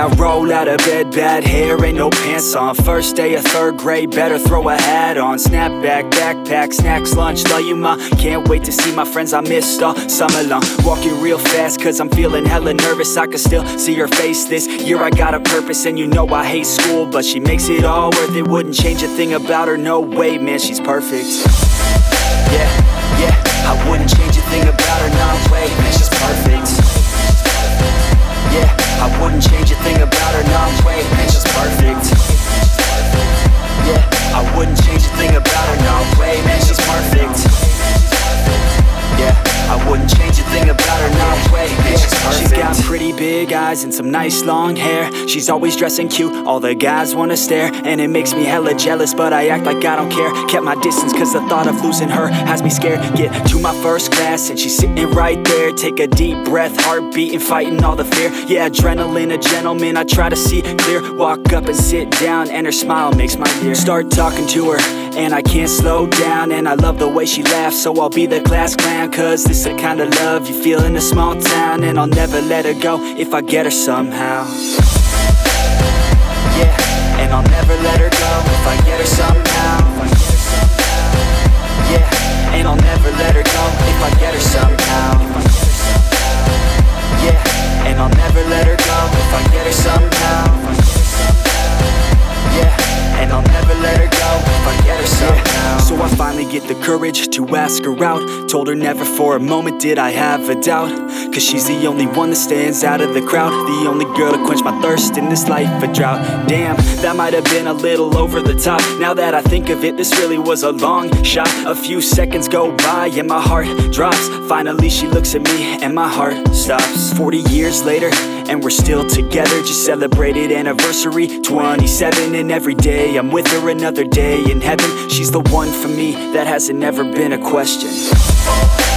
Yeah, I roll out of bed, bad hair, ain't no pants on. First day of third grade, better throw a hat on. Snapback, backpack, snacks, lunch, love you ma. Can't wait to see my friends I missed all summer long. Walking real fast cause I'm feeling hella nervous. I can still see her face this year. I got a purpose and you know I hate school, but she makes it all worth it. Wouldn't change a thing about her, no way, man, she's perfect. Yeah, I wouldn't change a thing about her, no way, man, she's perfect. Yeah, I wouldn't change a thing about her, no way, man, she's perfect. Yeah, I wouldn't change a thing about her, no way, man, she's perfect. Yeah, I wouldn't change a thing about her, no way, man, she's perfect. She's got pretty big eyes and some nice long hair. She's always dressing cute, all the guys wanna stare. And it makes me hella jealous, but I act like I don't care. Kept my distance cause the thought of losing her has me scared. Get to my first class and she's sitting right there. Take a deep breath, heart beating, fighting all the fear. Yeah, adrenaline, a gentleman, I try to see clear. Walk up and sit down and her smile makes my year. Start talking to her and I can't slow down. And I love the way she laughs, so I'll be the class clown. Cause this the kind of love you feel in a small town. And I'll never let her go if I get her somehow. Yeah, and I'll never let her go if I get her somehow. Yeah, and I'll never let her go if I get her somehow. Yeah, and I'll never let her go if I get her somehow. Yeah, and I'll never let her go if I get her somehow. So I finally get the courage to ask her out. Told her never for a moment did I have a doubt. Cause she's the only one that stands out of the crowd. The only girl to quench my thirst in this life of drought. Damn, that might have been a little over the top. Now that I think of it, this really was a long shot. A few seconds go by and my heart drops. Finally she looks at me and my heart stops. 40 years later and we're still together. Just celebrated anniversary 27. And every day I'm with her, another day in heaven. She's the one for me, that hasn't ever been a question.